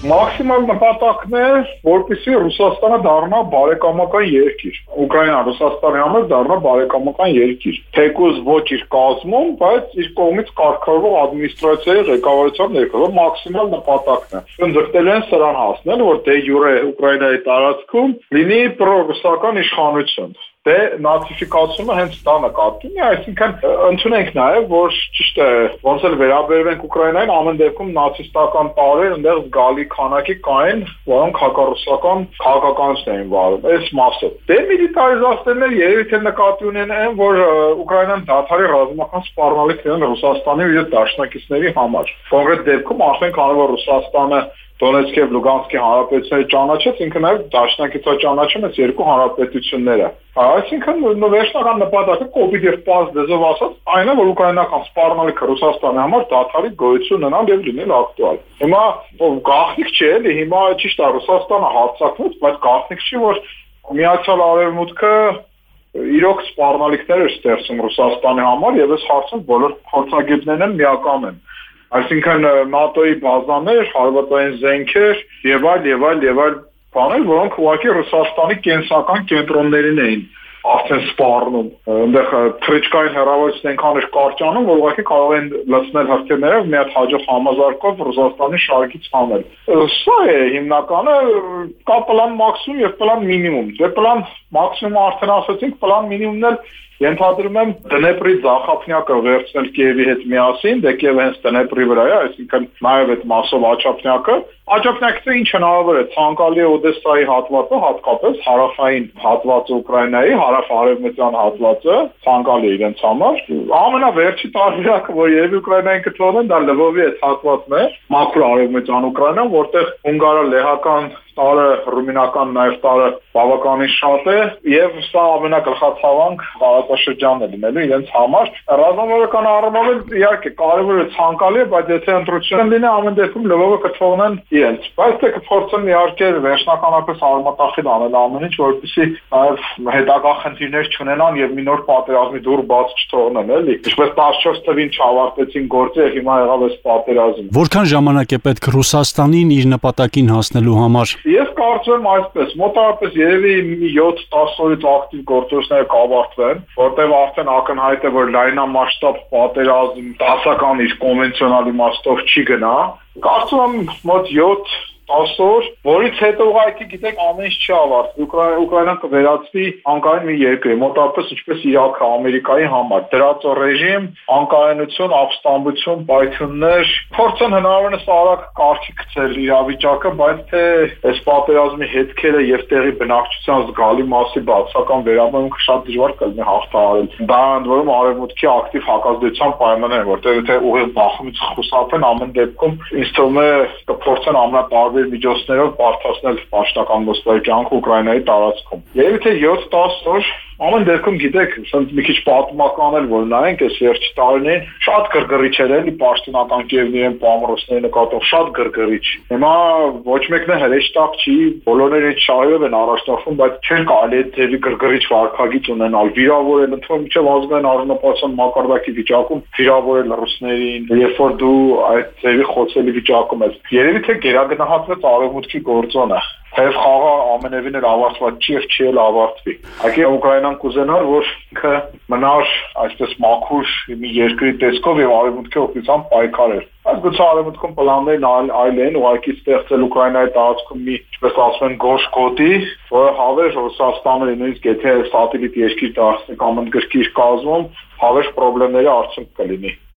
Մաքսիմալ նպատակն է, որպեսզի Ռուսաստանը դառնա բարեկամական երկիր։ Ուկրաինան Ռուսաստանի համար դառնա բարեկամական երկիր։ Թեկուզ ոչ իր կազմում, բայց իր կողմից կարգավորող ադմինիստրացիայի ղեկավարության ներքո մաքսիմալ նպատակն է։ Ձգտել են սրան հասնել, որ դե յուրե Ուկրաինայի տարածքում լինի պրոռուսական իշխանություն։ Դե նացիֆիկացումը հենց դա նկատի ունի, այսինքն ընդունենք նաև, որ ճիշտ է, ոնց էլ վերաբերվենք Ուկրաինային, ամեն դեպքում նացիստական տարրեր այնտեղ զգալի քանակի կային, որոնք հակառուսական քաղաքականություն էին վարում, այս մասը։ Դե միլիտարիզացնելն երևի թե նկատի ունեն այն, որ Ուկրաինան դադարի ռազմական սպառնալիք լինեն Ռուսաստանի ու իր դաշնակիցների համար։ Կոնկրետ դեպքում ասենք, քանի որ Ռուսաստանը Դոնեցկի եւ Լուգանսկի հանրապետությունները ճանաչեց, ինքը նաև դաշնակիցը ճանաչում այս երկու հանրապետությունները։ Այսինքն վերջնական նպատակը կոպիտ եւ պարզ դեզով ասած այն է, որ ուկրաինական սպառնալիքը Ռուսաստանի համար դադարի գոյություն ունենալ եւ լինել ակտուալ։ Հիմա գաղտնիք չէ, էլի հիմա ճիշտ է Ռուսաստանը հարձակվեց, բայց գաղտնիք չի, որ Միացյալ Արևմուտքը իրոք սպառնալիքներ էր ստեղծում Ռուսաստանի համար եւ այս հարցում բոլոր փորձագետներն միակամ են։ Այսինքն ՆԱՏՕ-ի բազաներ, հարվածային զենքեր եւ այլ բաներ, որոնք ուղղակի Ռուսաստանի կենսական կենտրոններին էին արդեն սպառնում։ Այնտեղ թրիչկային հեռավորություն այնքան էր կարճանում, որ ուղղակի կարող են լցնել հրթիռներով մի հատ հաջող համազարկով Ռուսաստանի շարքից հանել։ Սա է հիմնականը, կա պլան մաքսիմում եւ պլան մինիմում։ Դե պլան մաքսիմումը արդեն ասացինք, պլան մինիմումն էլ ենթադրում եմ Դնեպրի Զախապնյակը վերցնել Կիևի հետ միասին, դե Կիևը հենց Դնեպրի վրա է, այսինքն նաև այդ մասով Աչափնյակը ինչ հնարավոր է, ցանկալի է Օդեսայի հատվածը, հատկապես հարավային հատվածը Ուկրաինայի, հարավ-արևմտյան հատվածը, ցանկալի է իրենց համար։ Ամենավերջի տարբերակը, որ երևի Ուկրաինային կթողնեն, դա Լվովի այդ հատվածն է, մաքուր արևմտյան Ուկրաինան, որտեղ հունգարա-լեհական տարը, ռումինական նաև տարը բավականին շատ է եւ սա ամենագլխացավանք տարածաշրջանն է լինելու իրենց համար։ Ռազմավարական առումով իհարկե կարևոր է ցանկալի է, բայց եթե ընտրություն լինի ամեն դեպքում Լվովը կթողնեն իրենց։ Բայց դե կփորձեն իհարկե վերջնականապես արմատախիլ անել ամեն ինչ, որպեսզի նաև հետագա խնդիրներ չունենան եւ մի նոր պատերազմի դուռ բաց չթողնեն, էլի։ Ինչպես 14 թվին չավարտեցին գործը եւ հիմա եղավ այս պատերազմը։ Որքան ժամանակ է պետք Ռուսաստանին իր նպատակին հասնելու համար։ Ես կարծում եմ այսպես, մոտավորապես երևի 7-10 օրից ակտիվ գործողությունները կավարտվեն, որտեղ արդեն ակնհայտ է, որ լայնամասշտաբ պատերազմ դասական իր կոնվենցիոնալ իմաստով չի գնա։ Կարծում եմ մոտ 7-10 օր, որից հետո ուղղակի գիտեք ամեն ինչ չի ավարտվի։ Ուկրաինան կվերածվի անկայուն մի երկրի, մոտավորապես ինչպես Իրաքը Ամերիկայի համար։ Դրածո ռեժիմ, անկայունություն, ապստամբություն, պայթյուններ, փորձեն հնարավորինս արագ կարգի գցել իրավիճակը, բայց թե այս պատերազմի հետքերը եւ տեղի բնակչության զգալի մասի բացական վերաբերմունքը շատ դժվար կլինի հաղթահարել։ Դա ընդ որում արևմուտքի ակտիվ հակազդեցության պայմաններ են, որտեղ եթե ուղիղ բախումից խուսափեն, ամեն դեպքում ինձ թվում է կփորձեն ամենատարբեր միջոցներով բարդացնել պաշտպանական ոստայի կյանքը Ուկրաինայի տարածքում։ Երևի թե 7-10 օր ամեն դեպքում գիտեք, ասենք մի քիչ պատմական էլ որ նայենք այս վերջի տարիներին, շատ գրգռիչ էր էլի պաշտոնական Կիևն իրեն պամրոսների նկատով շատ գրգռիչ։ Հիմա ոչ մեկն է հրեշտակ չի, բոլորները շահերով են առաջնորդվում, բայց չէր կարելի այդ ձևի գրգռիչ վարքագիծ ունենալ, վիրավորել ընդհանուր միջև ազգային արժանապատվության մակարդակի վիճակում վիրավորել ռուսներին, երբ որ դու այդ ձևի խոցելի վիճակում ես։ Երևի թե գերագնահատվեց արևմուտքի գործոնը։ Թեև խաղը ամենևին էլ ավարտված չի եւ չի էլ ավարտվի։ Այգի Ուկրաինան կուզենար, որ ինքը մնար այսպես մաքուր մի երկրի տեսքով եւ արևմուտքի օգնությամբ պայքարեր։ Այս գուցե արևմուտքում պլաններն այլ են, ուղղակի ստեղծել Ուկրաինայի տարածքում մի, ինչպես ասում են, գոշ գոտի, որը հավերժ Ռուսաստանը նույնիսկ եթե սատելիտ երկիր դարձնի կամ ընդգրկի իր կազմում, հավերժ խնդիրների արդյունք կլինի։